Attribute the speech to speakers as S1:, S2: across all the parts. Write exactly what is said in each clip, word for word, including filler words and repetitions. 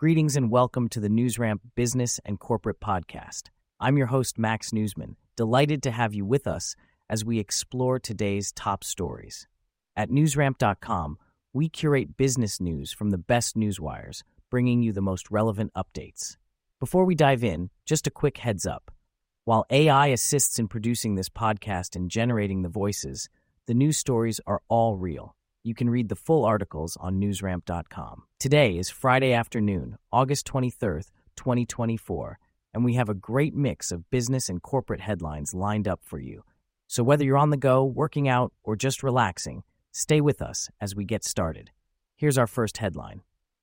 S1: Greetings and welcome to the NewsRamp Business and Corporate Podcast. I'm your host, Max Newsman, delighted to have you with us as we explore today's top stories. At newsramp dot com, we curate business news from the best newswires, bringing you the most relevant updates. Before we dive in, just a quick heads up. While A I assists in producing this podcast and generating the voices, the news stories are all real. You can read the full articles on newsramp dot com. Today is Friday afternoon, August twenty-third, twenty twenty-four, and we have a great mix of business and corporate headlines lined up for you. So whether you're on the go, working out, or just relaxing, stay with us as we get started. Here's our first headline.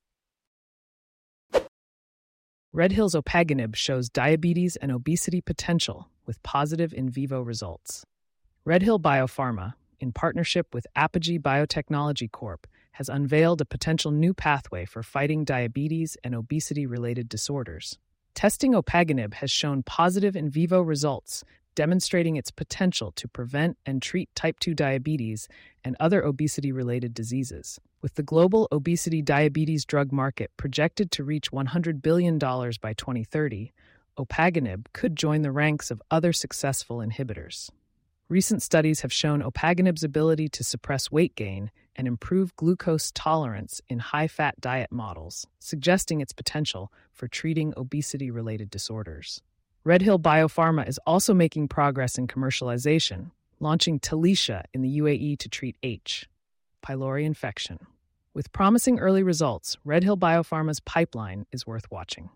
S2: RedHill's Opaganib shows diabetes and obesity potential with positive in vivo results. RedHill Biopharma, in partnership with Apogee Biotechnology Corp, has unveiled a potential new pathway for fighting diabetes and obesity-related disorders. Testing Opaganib has shown positive in vivo results, demonstrating its potential to prevent and treat type two diabetes and other obesity-related diseases. With the global obesity diabetes drug market projected to reach one hundred billion dollars by twenty thirty, Opaganib could join the ranks of other successful inhibitors. Recent studies have shown Opaganib's ability to suppress weight gain and improve glucose tolerance in high-fat diet models, suggesting its potential for treating obesity-related disorders. RedHill Biopharma is also making progress in commercialization, launching Talicia in the U A E to treat H. pylori infection. With promising early results, RedHill Biopharma's pipeline is worth watching.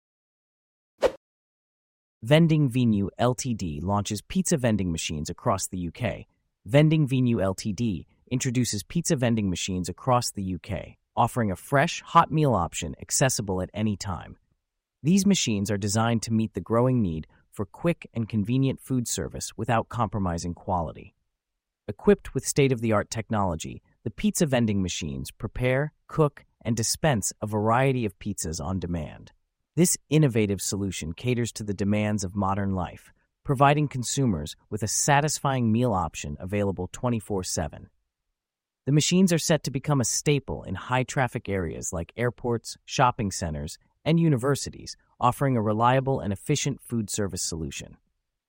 S1: Vending Venue Limited launches pizza vending machines across the U K. Vending Venue Limited introduces pizza vending machines across the U K, offering a fresh, hot meal option accessible at any time. These machines are designed to meet the growing need for quick and convenient food service without compromising quality. Equipped with state-of-the-art technology, the pizza vending machines prepare, cook, and dispense a variety of pizzas on demand. This innovative solution caters to the demands of modern life, providing consumers with a satisfying meal option available twenty-four seven. The machines are set to become a staple in high-traffic areas like airports, shopping centers, and universities, offering a reliable and efficient food service solution.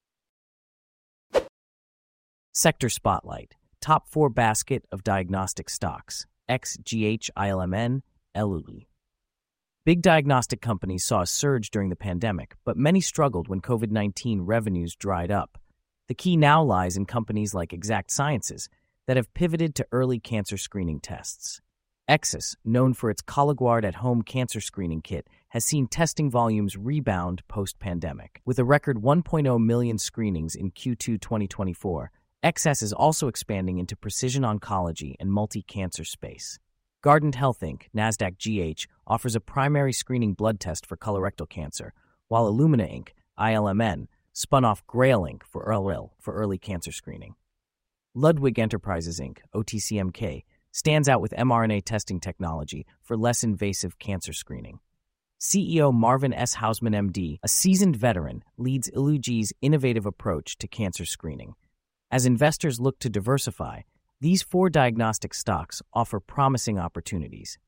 S1: Sector Spotlight, Top four Basket of Diagnostic Stocks, X G H I L M N, L U L I. Big diagnostic companies saw a surge during the pandemic, but many struggled when COVID nineteen revenues dried up. The key now lies in companies like Exact Sciences that have pivoted to early cancer screening tests. Exus, known for its Cologuard at-home cancer screening kit, has seen testing volumes rebound post-pandemic. With a record one point oh million screenings in Q two twenty twenty-four, Exus is also expanding into precision oncology and multi-cancer space. Guardant Health Incorporated, NASDAQ G H, offers a primary screening blood test for colorectal cancer, while Illumina Incorporated, I L M N, spun off Grail Incorporated for L L for early cancer screening. Ludwig Enterprises Incorporated, O T C M K, stands out with mRNA testing technology for less invasive cancer screening. C E O Marvin S. Hausman, M D, a seasoned veteran, leads Illugi's innovative approach to cancer screening. As investors look to diversify, these four diagnostic stocks offer promising opportunities.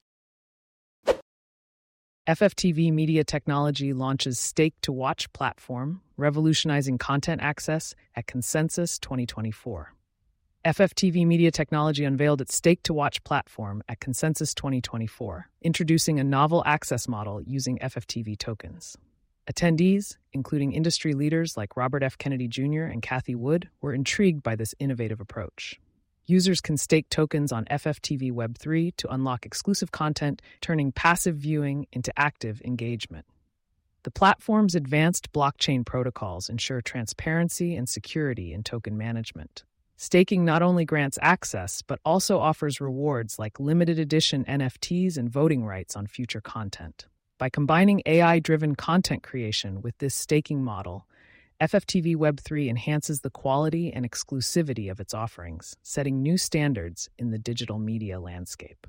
S2: F F T V Media Technology launches Stake to Watch platform, revolutionizing content access at Consensus twenty twenty-four. F F T V Media Technology unveiled its Stake to Watch platform at Consensus twenty twenty-four, introducing a novel access model using F F T V tokens. Attendees, including industry leaders like Robert F. Kennedy Junior and Cathie Wood, were intrigued by this innovative approach. Users can stake tokens on F F T V Web three to unlock exclusive content, turning passive viewing into active engagement. The platform's advanced blockchain protocols ensure transparency and security in token management. Staking not only grants access, but also offers rewards like limited edition N F Ts and voting rights on future content. By combining A I-driven content creation with this staking model, F F T V Web three enhances the quality and exclusivity of its offerings, setting new standards in the digital media landscape.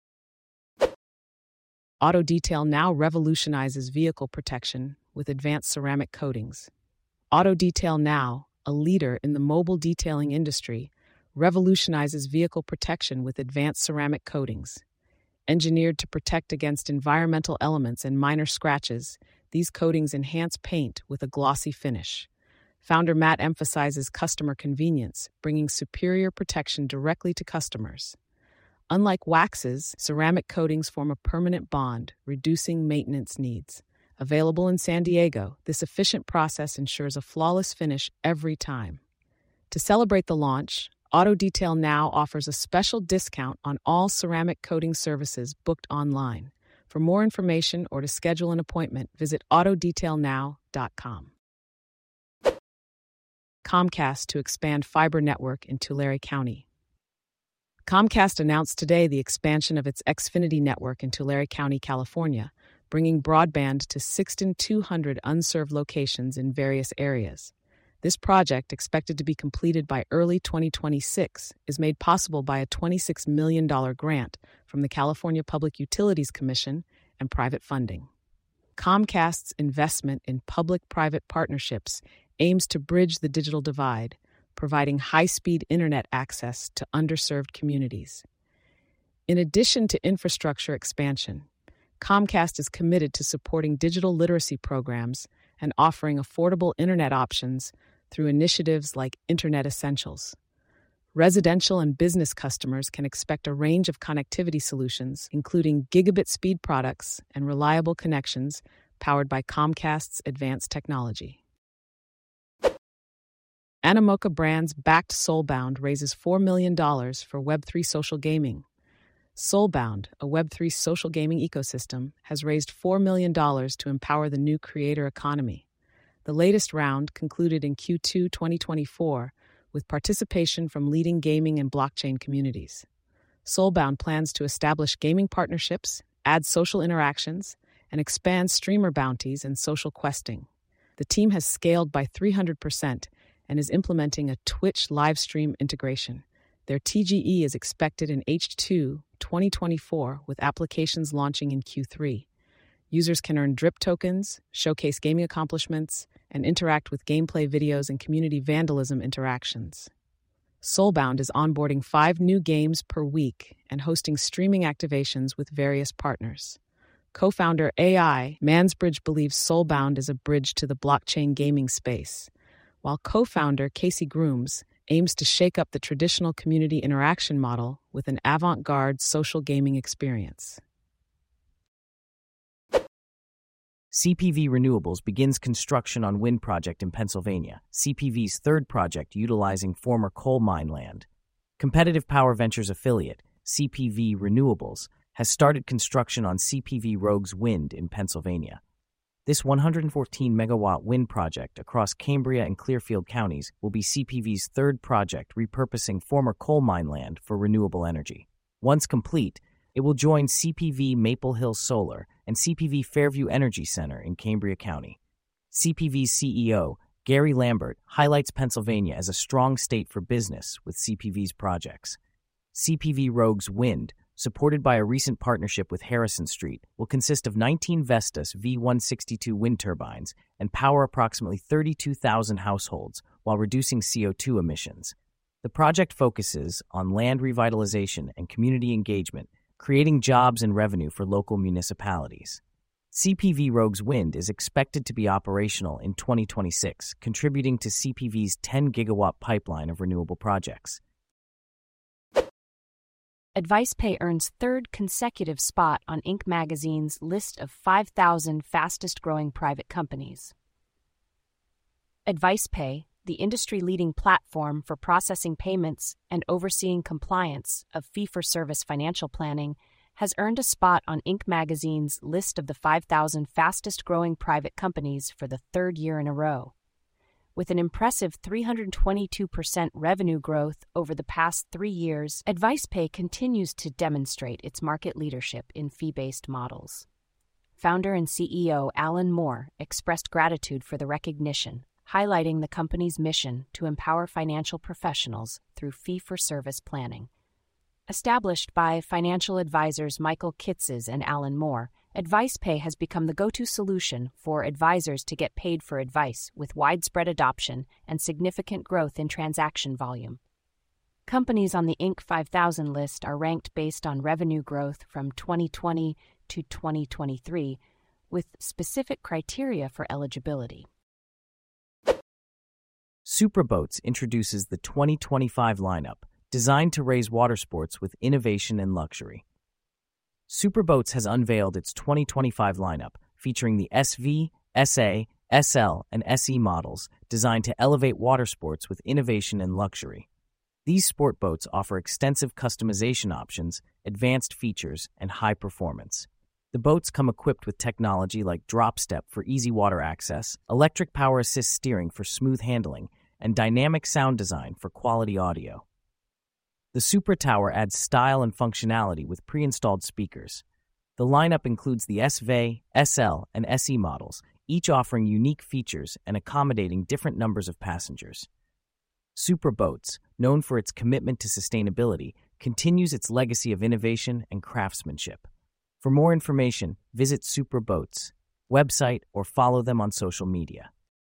S3: Auto Detail Now revolutionizes vehicle protection with advanced ceramic coatings. Auto Detail Now, a leader in the mobile detailing industry, revolutionizes vehicle protection with advanced ceramic coatings. Engineered to protect against environmental elements and minor scratches, these coatings enhance paint with a glossy finish. Founder Matt emphasizes customer convenience, bringing superior protection directly to customers. Unlike waxes, ceramic coatings form a permanent bond, reducing maintenance needs. Available in San Diego, this efficient process ensures a flawless finish every time. To celebrate the launch, Auto Detail Now offers a special discount on all ceramic coating services booked online. For more information or to schedule an appointment, visit auto detail now dot com. Comcast to expand fiber network in Tulare County. Comcast announced today the expansion of its Xfinity network in Tulare County, California, bringing broadband to six thousand two hundred unserved locations in various areas. This project, expected to be completed by early twenty twenty-six, is made possible by a twenty-six million dollars grant from the California Public Utilities Commission and private funding. Comcast's investment in public-private partnerships aims to bridge the digital divide, providing high-speed internet access to underserved communities. In addition to infrastructure expansion, Comcast is committed to supporting digital literacy programs and offering affordable internet options through initiatives like Internet Essentials. Residential and business customers can expect a range of connectivity solutions, including gigabit speed products and reliable connections powered by Comcast's advanced technology. Animoca Brands backed Soulbound raises four million dollars for Web three social gaming. Soulbound, a Web three social gaming ecosystem, has raised four million dollars to empower the new creator economy. The latest round concluded in Q two twenty twenty-four with participation from leading gaming and blockchain communities. Soulbound plans to establish gaming partnerships, add social interactions, and expand streamer bounties and social questing. The team has scaled by three hundred percent and is implementing a Twitch livestream integration. Their T G E is expected in H two twenty twenty-four, with applications launching in Q three. Users can earn drip tokens, showcase gaming accomplishments, and interact with gameplay videos and community vandalism interactions. Soulbound is onboarding five new games per week and hosting streaming activations with various partners. Co-founder A I Mansbridge believes Soulbound is a bridge to the blockchain gaming space, while co-founder Casey Grooms aims to shake up the traditional community interaction model with an avant-garde social gaming experience.
S1: C P V Renewables begins construction on wind project in Pennsylvania, C P V's third project utilizing former coal mine land. Competitive Power Ventures affiliate, C P V Renewables, has started construction on C P V Rogues Wind in Pennsylvania. This one hundred fourteen megawatt wind project across Cambria and Clearfield counties will be C P V's third project repurposing former coal mine land for renewable energy. Once complete, it will join C P V Maple Hill Solar and C P V Fairview Energy Center in Cambria County. C P V's C E O, Gary Lambert, highlights Pennsylvania as a strong state for business with C P V's projects. C P V Rogues Wind, supported by a recent partnership with Harrison Street, will consist of nineteen Vestas V one sixty-two wind turbines and power approximately thirty-two thousand households while reducing C O two emissions. The project focuses on land revitalization and community engagement, creating jobs and revenue for local municipalities. C P V Rogues Wind is expected to be operational in twenty twenty-six, contributing to C P V's ten gigawatt pipeline of renewable projects.
S4: AdvicePay earns third consecutive spot on Inc magazine's list of five thousand fastest-growing private companies. AdvicePay, the industry-leading platform for processing payments and overseeing compliance of fee-for-service financial planning, has earned a spot on Inc magazine's list of the five thousand fastest-growing private companies for the third year in a row. With an impressive three hundred twenty-two percent revenue growth over the past three years, AdvicePay continues to demonstrate its market leadership in fee-based models. Founder and C E O Alan Moore expressed gratitude for the recognition, highlighting the company's mission to empower financial professionals through fee-for-service planning. Established by financial advisors Michael Kitzes and Alan Moore, AdvicePay has become the go-to solution for advisors to get paid for advice, with widespread adoption and significant growth in transaction volume. Companies on the Inc five thousand list are ranked based on revenue growth from twenty twenty to twenty twenty-three, with specific criteria for eligibility.
S1: Supraboats introduces the twenty twenty-five lineup, designed to raise water sports with innovation and luxury. Supraboats has unveiled its twenty twenty-five lineup, featuring the S V, S A, S L, and S E models, designed to elevate water sports with innovation and luxury. These sport boats offer extensive customization options, advanced features, and high performance. The boats come equipped with technology like drop step for easy water access, electric power assist steering for smooth handling, and dynamic sound design for quality audio. The Supra Tower adds style and functionality with pre-installed speakers. The lineup includes the S V, S L, and S E models, each offering unique features and accommodating different numbers of passengers. Supra Boats, known for its commitment to sustainability, continues its legacy of innovation and craftsmanship. For more information, visit Supra Boats' website or follow them on social media.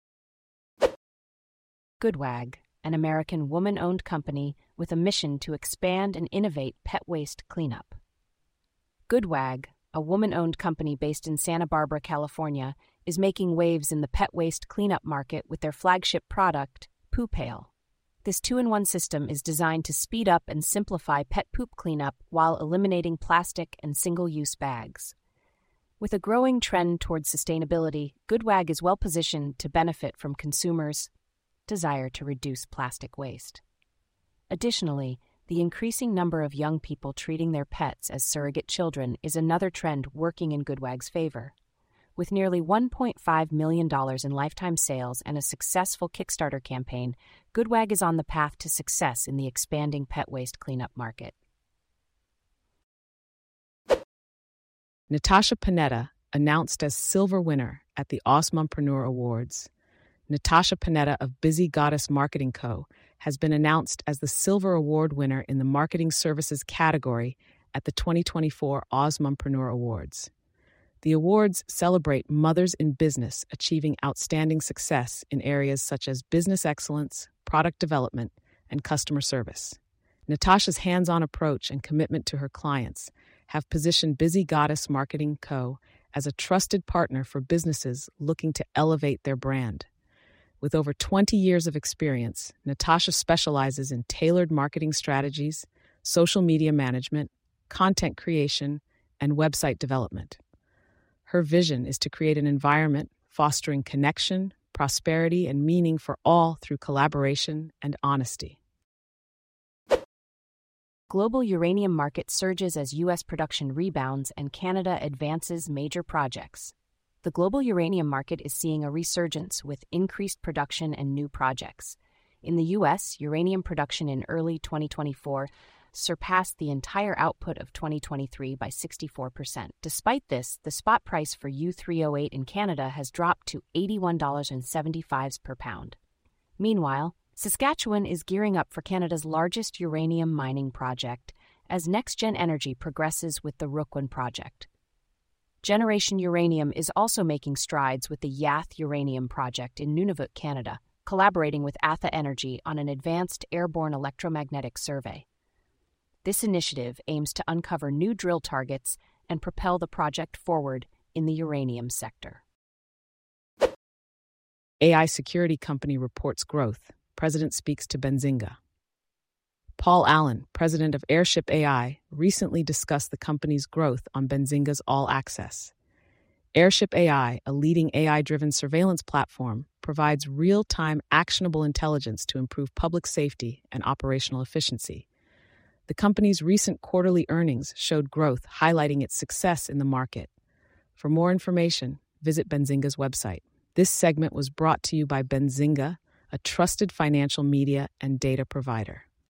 S4: Goodwag, an American woman-owned company with a mission to expand and innovate pet waste cleanup. Goodwag, a woman-owned company based in Santa Barbara, California, is making waves in the pet waste cleanup market with their flagship product, Poo Pail. This two-in-one system is designed to speed up and simplify pet poop cleanup while eliminating plastic and single-use bags. With a growing trend towards sustainability, Goodwag is well-positioned to benefit from consumers' desire to reduce plastic waste. Additionally, the increasing number of young people treating their pets as surrogate children is another trend working in Goodwag's favor. With nearly one point five million dollars in lifetime sales and a successful Kickstarter campaign, Goodwag is on the path to success in the expanding pet waste cleanup market.
S3: Natasha Panetta announced as silver winner at the Osmompreneur Awards. Natasha Panetta of Busy Goddess Marketing Co. has been announced as the Silver Award winner in the Marketing Services category at the twenty twenty-four Osmompreneur Awards. The awards celebrate mothers in business achieving outstanding success in areas such as business excellence, product development, and customer service. Natasha's hands-on approach and commitment to her clients have positioned Busy Goddess Marketing Co. as a trusted partner for businesses looking to elevate their brand. With over twenty years of experience, Natasha specializes in tailored marketing strategies, social media management, content creation, and website development. Her vision is to create an environment fostering connection, prosperity, and meaning for all through collaboration and honesty.
S4: Global uranium market surges as U S production rebounds and Canada advances major projects. The global uranium market is seeing a resurgence with increased production and new projects. In the U S, uranium production in early twenty twenty-four surpassed the entire output of twenty twenty-three by sixty-four percent. Despite this, the spot price for U three oh eight in Canada has dropped to eighty-one dollars and seventy-five cents per pound. Meanwhile, Saskatchewan is gearing up for Canada's largest uranium mining project as NextGen Energy progresses with the Rookwood project. Generation Uranium is also making strides with the Yath Uranium Project in Nunavut, Canada, collaborating with Atha Energy on an advanced airborne electromagnetic survey. This initiative aims to uncover new drill targets and propel the project forward in the uranium sector.
S3: A I security company reports growth. President speaks to Benzinga. Paul Allen, president of Airship A I, recently discussed the company's growth on Benzinga's All Access. Airship A I, a leading A I-driven surveillance platform, provides real-time actionable intelligence to improve public safety and operational efficiency. The company's recent quarterly earnings showed growth, highlighting its success in the market. For more information, visit Benzinga's website. This segment was brought to you by Benzinga, a trusted financial media and data provider.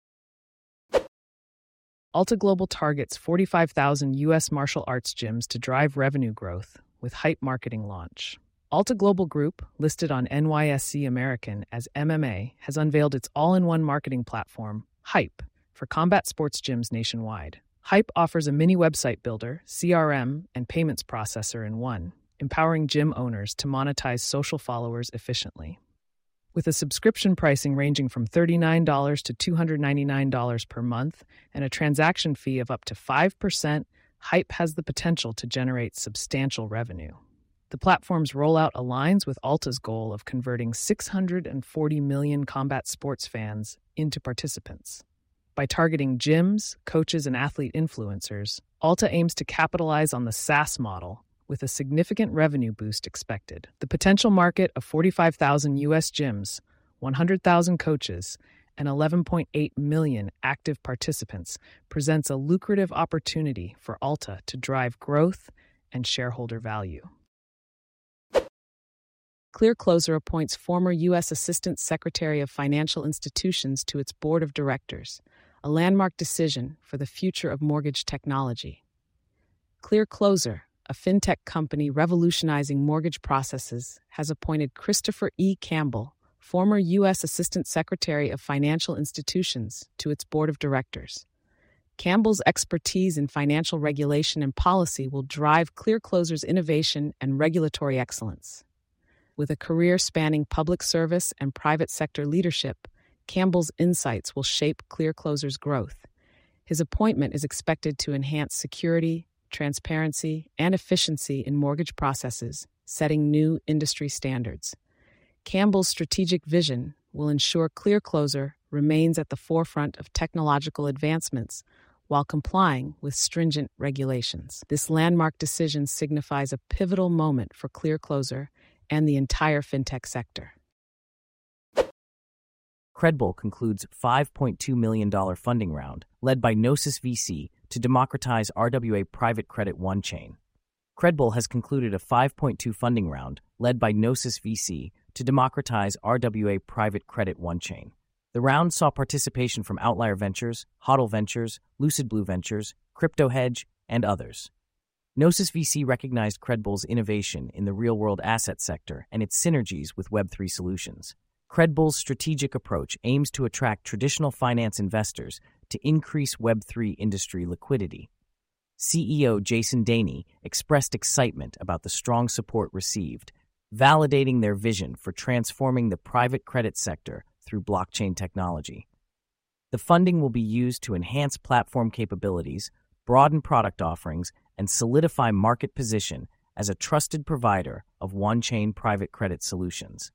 S3: Alta Global targets forty-five thousand U S martial arts gyms to drive revenue growth with Hype marketing launch. Alta Global Group, listed on N Y S E American as M M A, has unveiled its all-in-one marketing platform, Hype, for combat sports gyms nationwide. Hype offers a mini website builder, C R M, and payments processor in one, empowering gym owners to monetize social followers efficiently.
S2: With a subscription pricing ranging from thirty-nine dollars to two hundred ninety-nine dollars per month and a transaction fee of up to five percent, Hype has the potential to generate substantial revenue. The platform's rollout aligns with Alta's goal of converting six hundred forty million combat sports fans into participants. By targeting gyms, coaches, and athlete influencers, Alta aims to capitalize on the SaaS model with a significant revenue boost expected. The potential market of forty-five thousand U S gyms, one hundred thousand coaches, and eleven point eight million active participants presents a lucrative opportunity for Alta to drive growth and shareholder value.
S3: ClearCloser appoints former U S Assistant Secretary of Financial Institutions to its board of directors, a landmark decision for the future of mortgage technology. ClearCloser, a fintech company revolutionizing mortgage processes, has appointed Christopher E. Campbell, former U S Assistant Secretary of Financial Institutions, to its board of directors. Campbell's expertise in financial regulation and policy will drive ClearCloser's innovation and regulatory excellence. With a career spanning public service and private sector leadership, Campbell's insights will shape ClearCloser's growth. His appointment is expected to enhance security, transparency, and efficiency in mortgage processes, setting new industry standards. Campbell's strategic vision will ensure ClearCloser remains at the forefront of technological advancements while complying with stringent regulations. This landmark decision signifies a pivotal moment for ClearCloser and the entire fintech sector.
S1: Credible concludes five point two million dollars funding round, led by Gnosis V C, to democratize R W A Private Credit One Chain. Credible has concluded a five point two funding round, led by Gnosis V C, to democratize R W A Private Credit One Chain. The round saw participation from Outlier Ventures, HODL Ventures, Lucid Blue Ventures, Crypto Hedge, and others. Gnosis V C recognized Credible's innovation in the real-world asset sector and its synergies with Web three solutions. Credible's strategic approach aims to attract traditional finance investors to increase Web three industry liquidity. C E O Jason Daney expressed excitement about the strong support received, validating their vision for transforming the private credit sector through blockchain technology. The funding will be used to enhance platform capabilities, broaden product offerings, and solidify market position as a trusted provider of one-chain private credit solutions.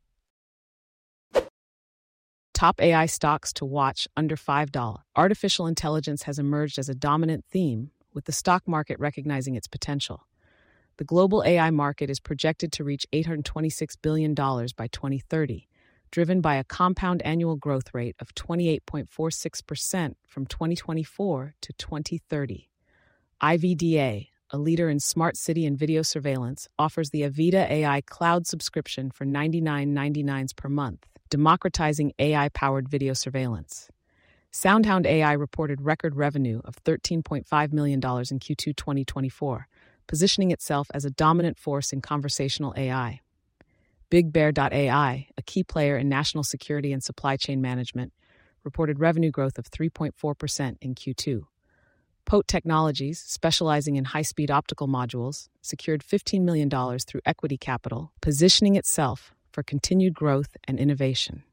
S3: Top A I stocks to watch under five dollars. Artificial intelligence has emerged as a dominant theme, with the stock market recognizing its potential. The global A I market is projected to reach eight hundred twenty-six billion dollars by twenty thirty, driven by a compound annual growth rate of twenty-eight point four six percent from twenty twenty-four to twenty thirty. I V D A, a leader in smart city and video surveillance, offers the Avida A I cloud subscription for ninety-nine ninety-nine per month, democratizing A I-powered video surveillance. SoundHound A I reported record revenue of thirteen point five million dollars in Q two twenty twenty-four, positioning itself as a dominant force in conversational A I. Big Bear dot A I, a key player in national security and supply chain management, reported revenue growth of three point four percent in Q two. Pote Technologies, specializing in high-speed optical modules, secured fifteen million dollars through equity capital, positioning itself for continued growth and innovation.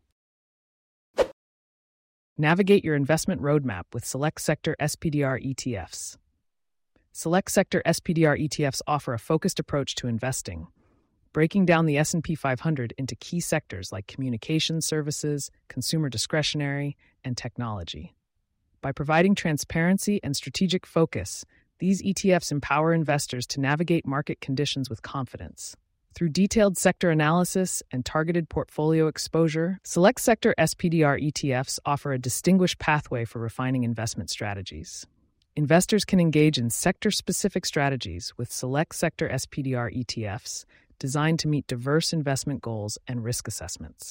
S2: Navigate your investment roadmap with Select Sector S P D R E T Fs. Select Sector S P D R E T Fs offer a focused approach to investing, breaking down the S and P five hundred into key sectors like communication services, consumer discretionary, and technology. By providing transparency and strategic focus, these E T Fs empower investors to navigate market conditions with confidence. Through detailed sector analysis and targeted portfolio exposure, Select Sector S P D R E T Fs offer a distinguished pathway for refining investment strategies. Investors can engage in sector-specific strategies with Select Sector S P D R E T Fs designed to meet diverse investment goals and risk assessments.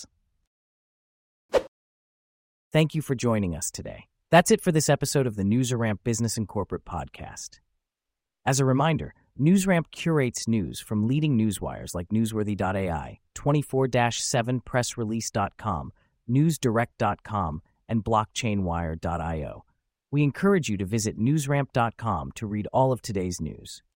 S1: Thank you for joining us today. That's it for this episode of the NewsRamp Business and Corporate Podcast. As a reminder, NewsRamp curates news from leading newswires like Newsworthy dot A I, twenty-four seven press release dot com, newsdirect dot com, and blockchain wire dot io. We encourage you to visit newsramp dot com to read all of today's news.